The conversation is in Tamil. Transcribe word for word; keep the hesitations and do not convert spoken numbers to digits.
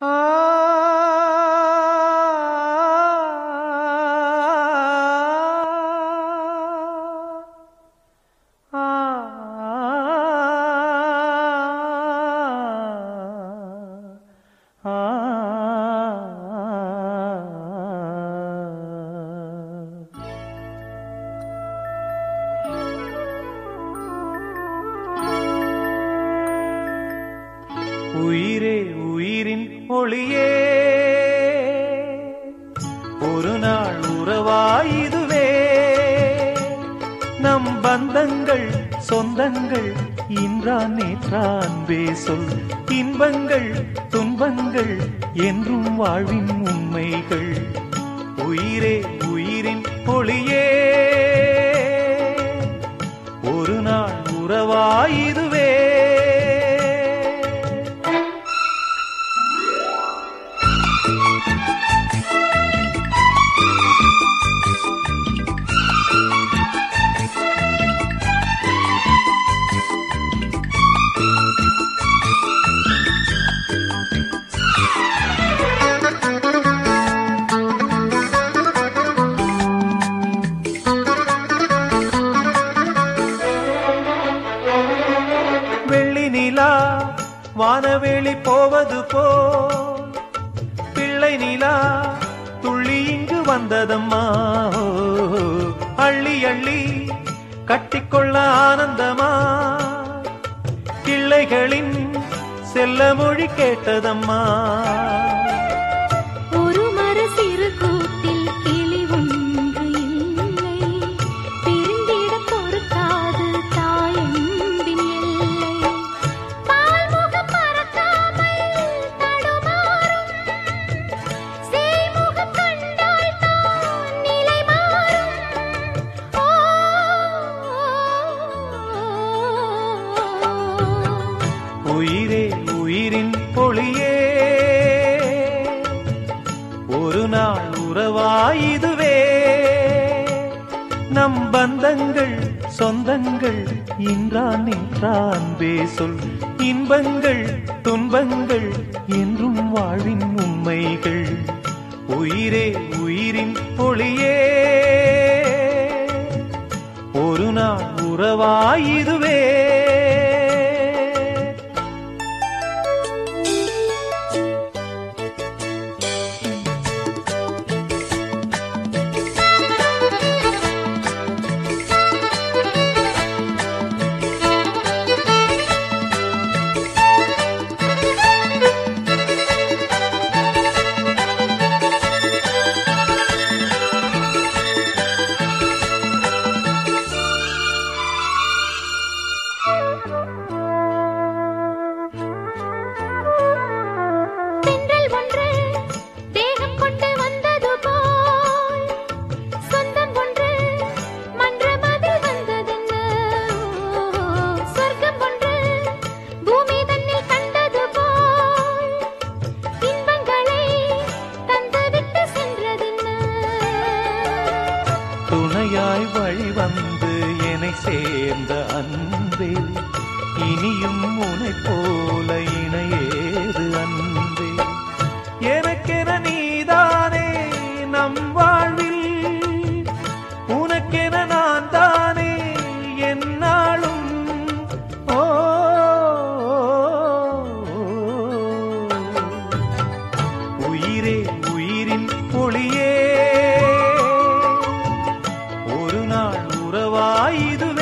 உயிரே உயிரின் ஒளியே ஒரு நாள் உறவாயுதுவே நம் பந்தங்கள் சொந்தங்கள் இன்றான் நேற்றான் பேசொல் இன்பங்கள் துன்பங்கள் என்றும் வாழ்வின் உண்மைகள் உயிரே உயிரின் ஒளியே ஒரு நாள் உறவாயுதுவே வானவேளி போவது போல் பிள்ளை நிலா துள்ளி இங்கு வந்ததம்மா அள்ளி அள்ளி கட்டிக்கொள்ள ஆனந்தமா கிள்ளைகளின் செல்ல மொழி கேட்டதம்மா ஒரு மர சிறு கூட்டில் கிளி ஒன்று இல்லை பிரிந்திட பொறுக்காது தாயன்பின் எல்லை பால்முக பறக்காமல் தடுமாறும் சேய்முக கண்டால் தான் நிலை மாறும் உயிரே உயிரின் பொழியே ஒரு நாள் உறவாயுதுவே நம் பந்தங்கள் சொந்தங்கள் இன்றான் நேற்றான் பேசொல் இன்பங்கள் துன்பங்கள் என்றும் வாழ்வின் உண்மைகள் உயிரே உயிரின் பொழியே ஒரு நாள் உறவாயுதுவே துணையாய் வழி வந்து என்னை சேர்ந்த அன்பே இனியும் உனை போல இணையேது அன்பே எனக்கென நீதானே நம் வாழ்வில் உனக்கென நான் தானே என்னாலும் ஓ உயிரே உயிரின் பொழியே ஒரு நாள் உறவாயுது